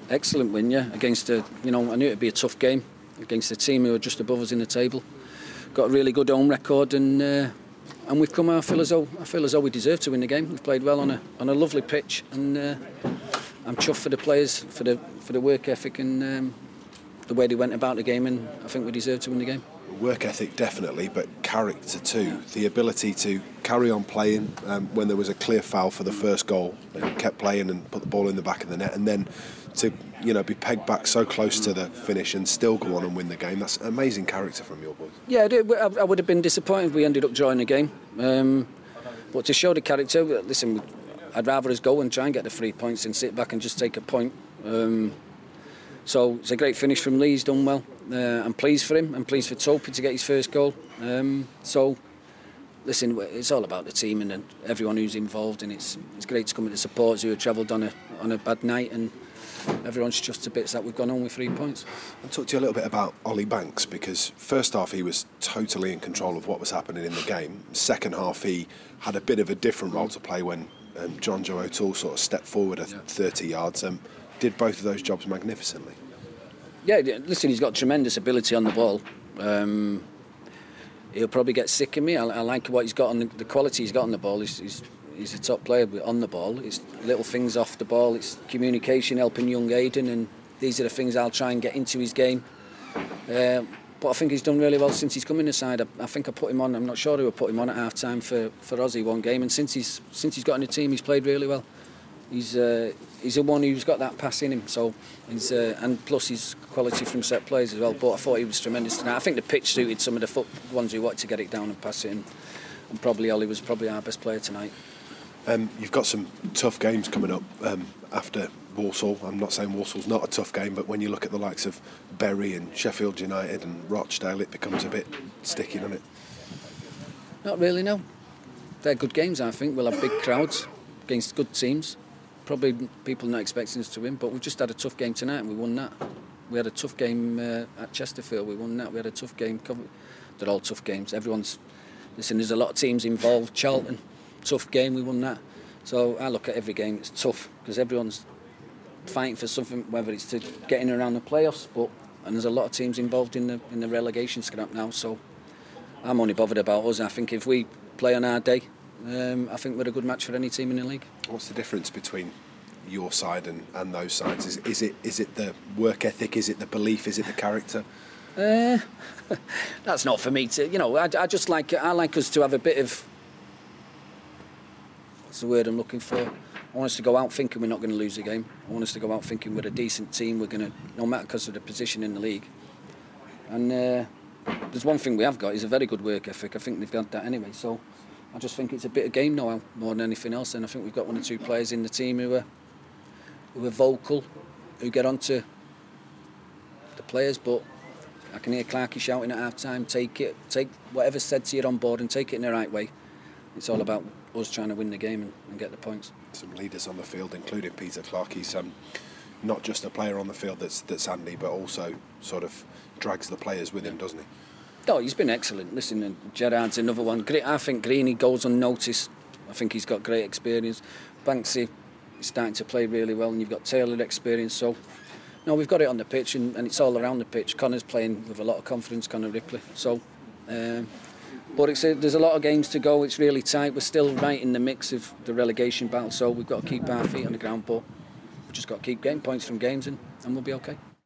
Excellent win, yeah, against I knew it'd be a tough game against a team who are just above us in the table. Got a really good home record, and we've come out. I feel as though we deserve to win the game. We've played well on a lovely pitch, and I'm chuffed for the players for the work ethic and the way they went about the game, and I think we deserve to win the game. Work ethic definitely, but character too. The ability to carry on playing when there was a clear foul for the first goal, and kept playing and put the ball in the back of the net, and then to be pegged back so close to the finish and still go on and win the game. That's amazing character from your boys. Yeah, I would have been disappointed if we ended up drawing the game, but to show the character, listen, I'd rather us go and try and get the 3 points than sit back and just take a point. So it's a great finish from Lee. He's done well. I'm pleased for him. I'm pleased for Topi to get his first goal. So listen, it's all about the team and everyone who's involved, and it's great to come with the supporters who have travelled on a bad night, and everyone's just to bits that we've gone on with 3 points. I'll talk to you a little bit about Ollie Banks, because first half he was totally in control of what was happening in the game. Second half he had a bit of a different role to play when John Joe O'Toole sort of stepped forward 30 yards. Did both of those jobs magnificently. Yeah, listen, he's got tremendous ability on the ball. He'll probably get sick of me. I like what he's got on the quality he's got on the ball. He's a top player on the ball. It's little things off the ball. It's communication, helping young Aiden, and these are the things I'll try and get into his game. But I think he's done really well since he's come in the side. I think I put him on. I'm not sure who I put him on at half time for Aussie one game, and since he's got in the team, he's played really well. He's the one who's got that pass in him. So he's and plus his quality from set plays as well. But I thought he was tremendous tonight. I think the pitch suited some of the ones who wanted to get it down and pass it in. And probably Ollie was probably our best player tonight. You've got some tough games coming up after Walsall. I'm not saying Walsall's not a tough game, but when you look at the likes of Bury and Sheffield United and Rochdale, it becomes a bit sticky, doesn't it? Not really, no. They're good games, I think. We'll have big crowds against good teams. Probably people not expecting us to win, but we've just had a tough game tonight and we won that. We had a tough game at Chesterfield, we won that. We had a tough game. They're all tough games. Listen, there's a lot of teams involved. Charlton, tough game, we won that. So I look at every game, it's tough because everyone's fighting for something, whether it's to get in around the playoffs, and there's a lot of teams involved in the relegation scrap now. So I'm only bothered about us. I think if we play on our day, I think we're a good match for any team in the league. What's the difference between your side and those sides? Is it the work ethic? Is it the belief? Is it the character? That's not for me to. I like us to have a bit of. What's the word I'm looking for? I want us to go out thinking we're not going to lose the game. I want us to go out thinking we're a decent team. We're going to, no matter because of the position in the league. And there's one thing we have got is a very good work ethic. I think they've got that anyway. So I just think it's a bit of game now more than anything else. And I think we've got one or two players in the team who are vocal, who get onto the players. But I can hear Clarkey shouting at half time, take whatever's said to you on board and take it in the right way. It's all about us trying to win the game and get the points. Some leaders on the field, including Peter Clarke. He's not just a player on the field that's handy, but also sort of drags the players with him, doesn't he? Oh, he's been excellent. Listen, Gerrard's another one. I think Greeny goes unnoticed. I think he's got great experience. Banksy is starting to play really well, and you've got Taylor experience. So, no, we've got it on the pitch, and it's all around the pitch. Connor's playing with a lot of confidence, Connor Ripley. So, but there's a lot of games to go. It's really tight. We're still right in the mix of the relegation battle, so we've got to keep our feet on the ground. But we've just got to keep getting points from games, and we'll be okay.